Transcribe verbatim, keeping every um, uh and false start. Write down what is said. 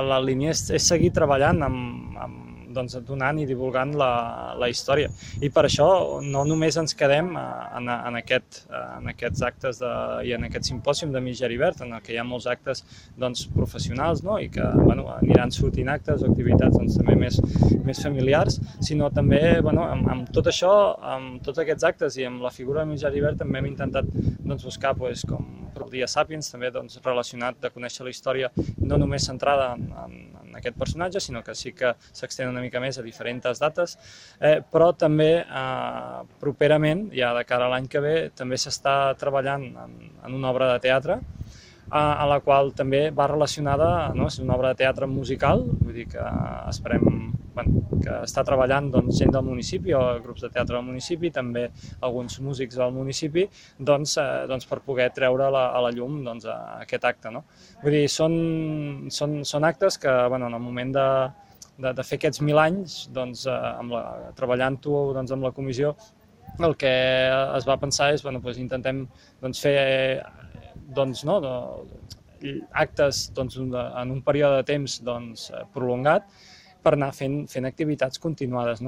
la línia és, és seguir treballant amb, amb doncs, donant i divulgant la, la història. I per això no només ens quedem en, en, aquest, en aquests actes de, i en aquest simpòsium de Mig Geribert, en el que hi ha molts actes doncs, professionals, no? I que bueno, aniran sortint actes o activitats doncs, també més, més familiars, sinó també bueno, amb, amb tot això, amb tots aquests actes i amb la figura de Mig Geribert també hem intentat doncs, buscar pues, com el Dia Sapiens, també doncs, relacionat de conèixer la història no només centrada en, en, en aquest personatge, sinó que sí que s'extén una mica més a diferents dates, eh, però també eh, properament, ja de cara a l'any que ve, també s'està treballant en, en una obra de teatre, eh, a la qual també va relacionada, no? És una obra de teatre musical, vull dir que esperem bueno, que està treballant doncs, gent del municipi o grups de teatre del municipi, també alguns músics del municipi, doncs, eh, doncs per poder treure la, a la llum doncs, aquest acte. No? Vull dir, són, són, són actes que bueno, en el moment de, de, de fer aquests mil anys, doncs, eh, amb la, treballant-ho doncs, amb la comissió, el que es va pensar és, bueno, doncs, intentem doncs, fer doncs, no, de, actes doncs, en un període de temps doncs, prolongat, per anar fent, fent activitats continuades. No?